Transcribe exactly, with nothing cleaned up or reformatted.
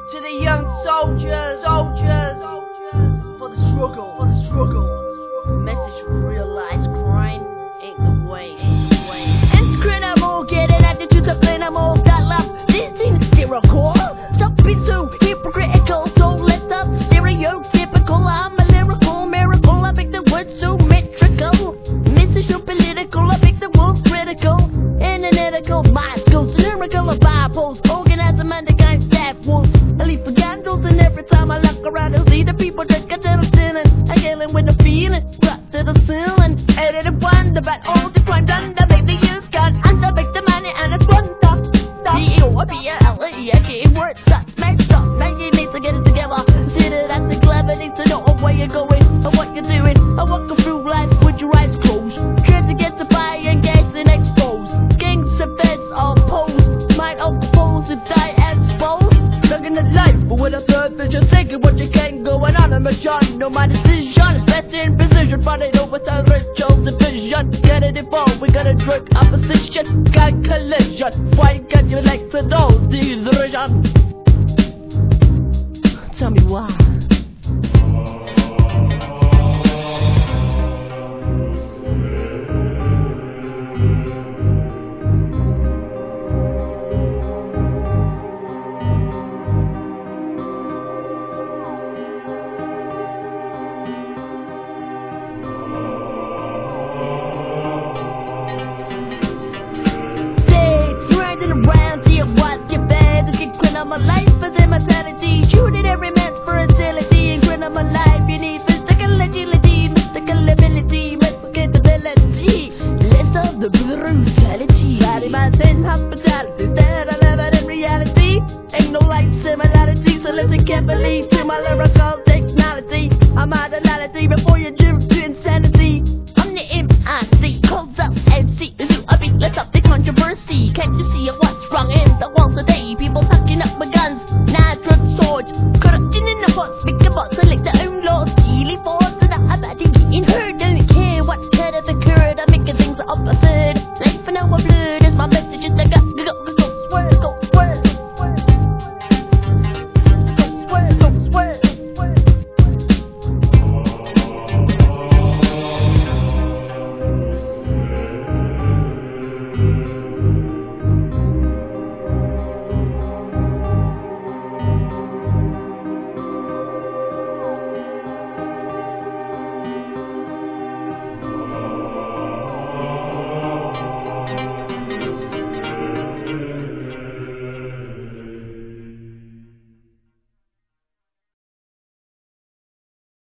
To the young soldiers, soldiers, for the struggle, for the struggle. Message: realize crime ain't the way, ain't the way. Incredible, getting attitudes of animal that love. This is hysterical. Stop being so hypocritical. Don't let the stereotypical. I'm a lyrical miracle. I make the words so metrical. Message so political. I make the world critical. Analytical, mind goes lyrical. Of Bibles, organize them under kind staff wolves. I leave for candles, and every time I look around and see the people drink until I'm sinning. I'm yelling with the feeling, brought to the ceiling. Edited wonder about all the crime done. To make the youth gun, under make the money, and it's wonder. B O B L E, I can't work, stop, messed up. Man, you need to get it together. See that I think clever, need to know where you're going and what you're doing. I walk through life with your eyes closed. Trying to get the fire and gas and exposed. Gangs and feds all posed. Mind opposed to die exposed. Looking at life, but with a third vision, thinking what you can going on a mission. No my decision, best in position, fighting over the ritual division. Get it involved, we gotta drink opposition. Got collision, why can't you like to know these region? Tell me why. My life is immortality, shooting every man's fertility. And grin on my life, you need physical agility, mystical ability, mystical capability. Less of the brutality, body, mind, and hospitality. That I live it in reality. Ain't no like similarity, so listen carefully to my lyrics.